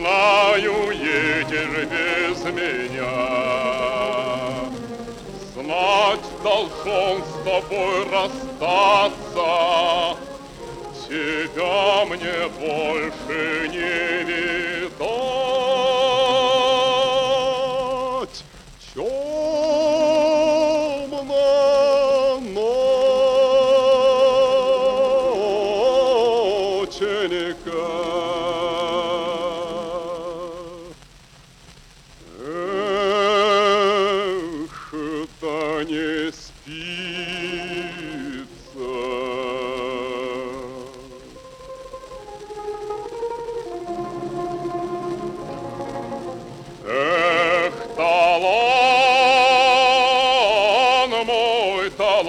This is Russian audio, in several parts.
знаю, едешь без меня. Знать, должен с тобой расстаться. Тебя мне больше не видать. Темно ноченька. Да не спится. Эх, талан, мой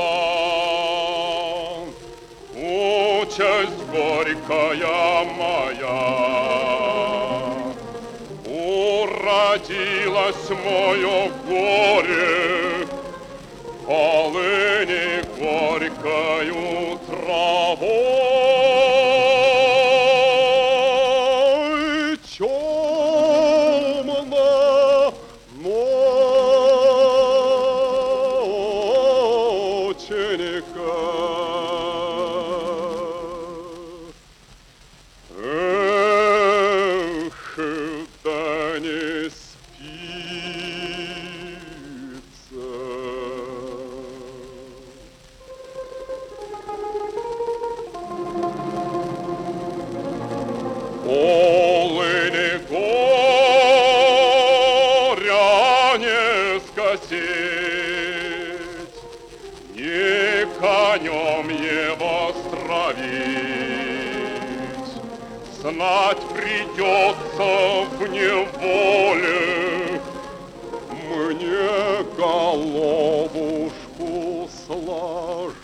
талан, участь горькая моя. Уродилось мое горе полыни горькою травой. Темно ноченька. Эх, да не спится. Полыни горя не скосить, ни конем его стравить. Знать придется в неволе мне головушку сложить.